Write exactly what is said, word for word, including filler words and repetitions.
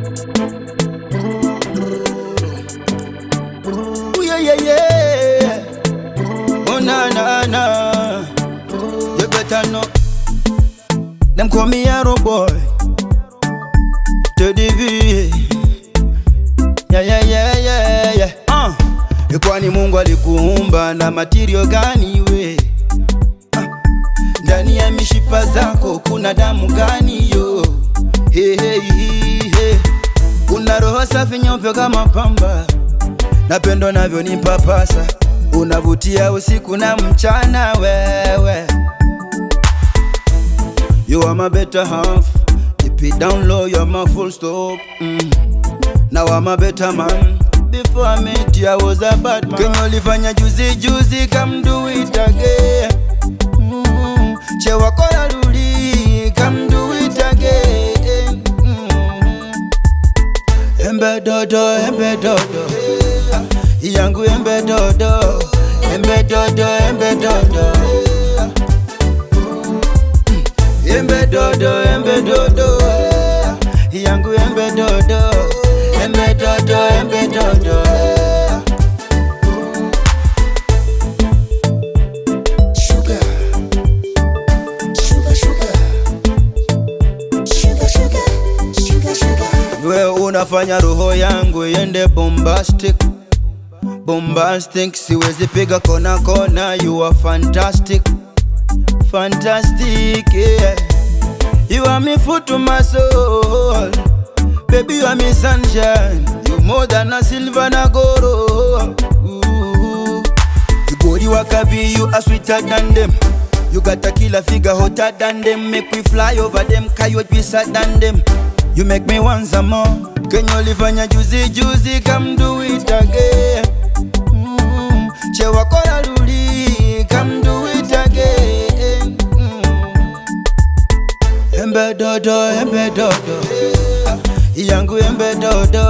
Ooh, yeah, yeah, yeah. Oh, na, na, na. You better know. Them call me Arrow Boy. To the V. Yeah, yeah, yeah, yeah, yeah. Uh. Kwani Mungu alikuumba na material gani we? Uh. Ndani ya mishipa zako kuna damu gani yo? Hey, hey, hey, hey. Una roho safi nyeupe kama pamba, napendo navyo nipapasa, unavutia usiku na mchana wewe. You are my better half, keep it down low, you are my full stop. mm. Now I'm a better man, before I met you I was a bad man. Kenye ulifanya juzi juzi, come do it again. mm. Che wako la luli, come do it again. mm. Embe dodo, embe dodo, yangu embe dodo, embe dodo, embe dodo, embe dodo, embe dodo, yangu embe dodo, embe dodo, embe dodo. Sugar, sugar, sugar, sugar, sugar, sugar, sugar. We unafanya roho yangu yende bombastic, bombastic. Siwezi piga kona kona, you are fantastic, fantastic, yeah. You are me food to my soul, baby you are me sunshine. You more than a silver and a gold. Ooh. You go the wakabi, you are sweeter than them. You got a killer figure hotter than them. Make we fly over them, coyote be sad than them. You make me want some more. Kenye ulifanya juzi juzi, come do it again. mm. Che wako la luli, come do it again. mm. Embe dodo, embe dodo, yangu embe dodo,